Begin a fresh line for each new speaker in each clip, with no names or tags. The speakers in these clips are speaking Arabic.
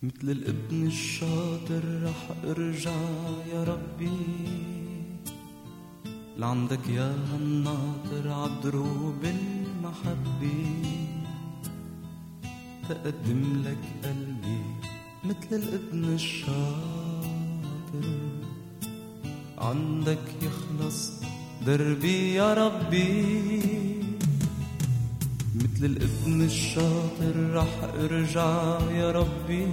مثل الابن الشاطر رح ارجع يا ربي لعندك يا هالناطر عالدروب المحبة، تقدم لك قلبي مثل الابن الشاطر، عندك يخلص دربي يا ربي. مثل الابن الشاطر رح ارجع يا ربي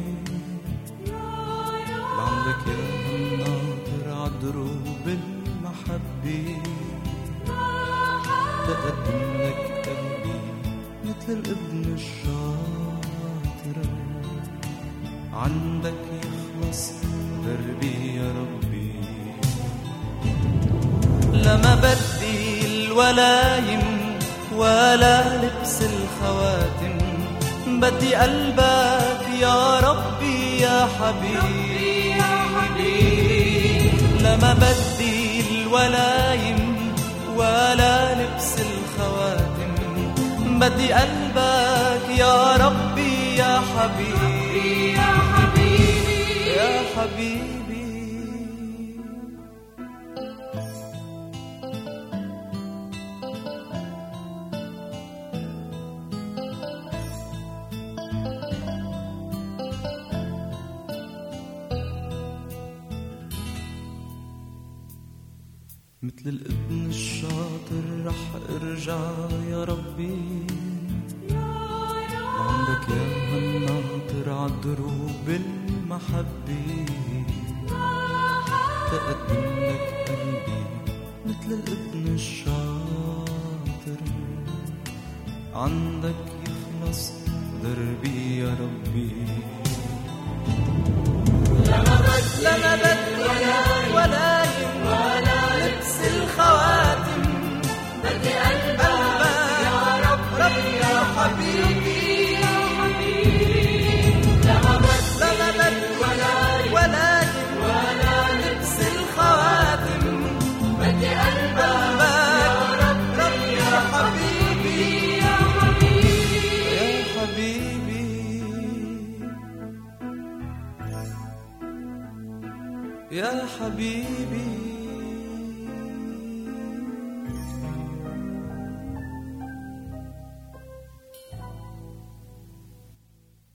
لعندك يا هالناطر عالدروب المحبة، تقدم لك قلبي مثل الابن الشاطر، عندك يخلص دربي يا ربي. لما بدي الولايم ولا لبس الخواتم، بدي قلبك يا ربي يا حبيبي. لما بدي الولايم ولا لبس الخواتم، بدي قلبك يا ربي يا حبيبي يا حبيبي. مثل الابن الشاطر رح ارجع يا ربي لعندك يا هالناطر عالدروب المحبة، تقدم لك قلبي مثل الابن الشاطر، عندك يخلص دربي يا ربي. لما بدي ولايم ولا لبس الخواتم، بدي قلبك يا ربي يا حبيبي. لما بدي ولايم ولا لبس الخواتم، بدي قلبك يا ربي يا حبيبي يا حبيبي يا حبيبي.